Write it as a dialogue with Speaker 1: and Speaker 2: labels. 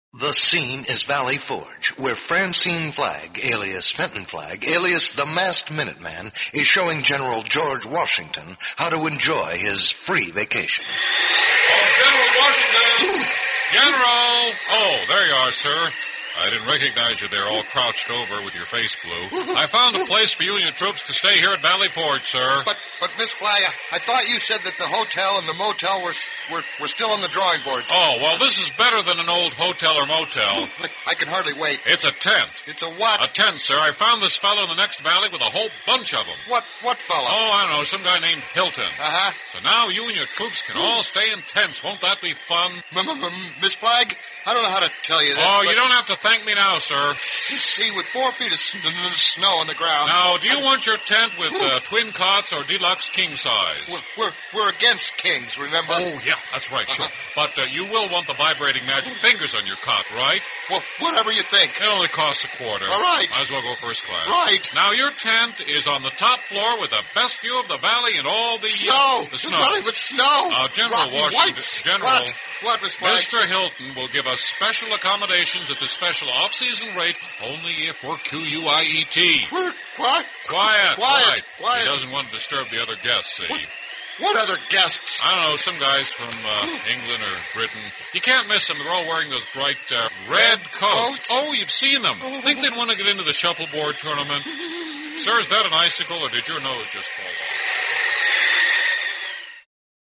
Speaker 1: The scene is Valley Forge, where Francine Flagg, alias Fenton Flagg, alias the Masked Minuteman, is showing General George Washington how to enjoy his free vacation.
Speaker 2: Oh, General Washington! General! Oh, there you are, sir. I didn't recognize you there, all crouched over with your face blue. I found a place for you and your troops to stay here at Valley Forge, sir.
Speaker 3: But Miss Flagg, I thought you said that the hotel and the motel were still on the drawing boards.
Speaker 2: Oh, well, this is better than an old hotel or motel.
Speaker 3: I can hardly wait.
Speaker 2: It's a tent.
Speaker 3: It's a what?
Speaker 2: A tent, sir. I found this fellow in the next valley with a whole bunch of them.
Speaker 3: What fellow?
Speaker 2: Oh, I don't know, some guy named Hilton.
Speaker 3: Uh-huh.
Speaker 2: So now you and your troops can all stay in tents. Won't that be fun?
Speaker 3: Miss Flagg, I don't know how to tell you this.
Speaker 2: Oh, you don't have to thank me now, sir.
Speaker 3: See, with 4 feet of snow on the ground.
Speaker 2: Now, do you want your tent with twin cots or deluxe king size?
Speaker 3: We're against kings, remember?
Speaker 2: Oh, yeah, that's right, sure. But you will want the vibrating magic fingers on your cot, right?
Speaker 3: Well, whatever you think.
Speaker 2: It only costs $a quarter.
Speaker 3: All right.
Speaker 2: Might as well go first class.
Speaker 3: Right.
Speaker 2: Now, your tent is on the top floor with the best view of the valley and all the...
Speaker 3: Snow!
Speaker 2: The snow.
Speaker 3: There's nothing but snow!
Speaker 2: General
Speaker 3: Rotten
Speaker 2: Washington...
Speaker 3: whites.
Speaker 2: General...
Speaker 3: What, Miss Flagg?
Speaker 2: Mr. Hilton will give us special accommodations at the special off-season rate only if we're Q-U-I-E-T.
Speaker 3: What?
Speaker 2: Quiet.
Speaker 3: Quiet.
Speaker 2: He doesn't want to disturb the other guests, see?
Speaker 3: What other guests?
Speaker 2: I don't know, some guys from England or Britain. You can't miss them. They're all wearing those bright red coats. Oh, you've seen them. Think they'd want to get into the shuffleboard tournament? Sir, is that an icicle, or did your nose just fall off?